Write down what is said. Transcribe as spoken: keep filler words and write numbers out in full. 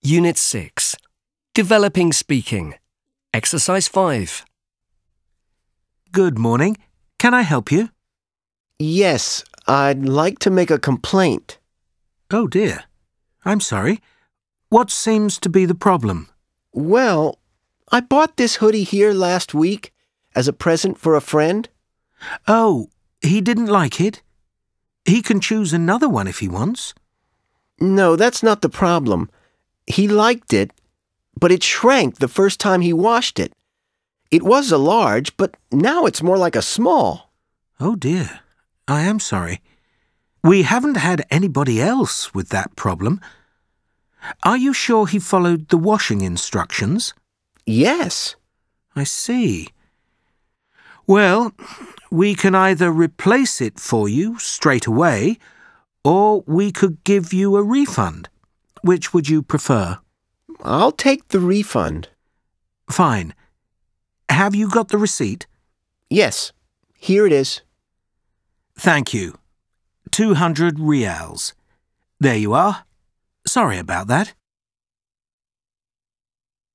Unit six. Developing Speaking. Exercise five. Good morning. Can I help you? Yes, I'd like to make a complaint. Oh dear. I'm sorry. What seems to be the problem? Well, I bought this hoodie here last week as a present for a friend. Oh, he didn't like it? He can choose another one if he wants. No, that's not the problem. He liked it, but it shrank the first time he washed it. It was a large, but now it's more like a small. Oh dear. I am sorry. We haven't had anybody else with that problem. Are you sure he followed the washing instructions? Yes. I see. Well, we can either replace it for you straight away, or we could give you a refund. Which would you prefer? I'll take the refund. Fine. Have you got the receipt? Yes, here it is. Thank you. Two hundred reals. There you are. Sorry about that.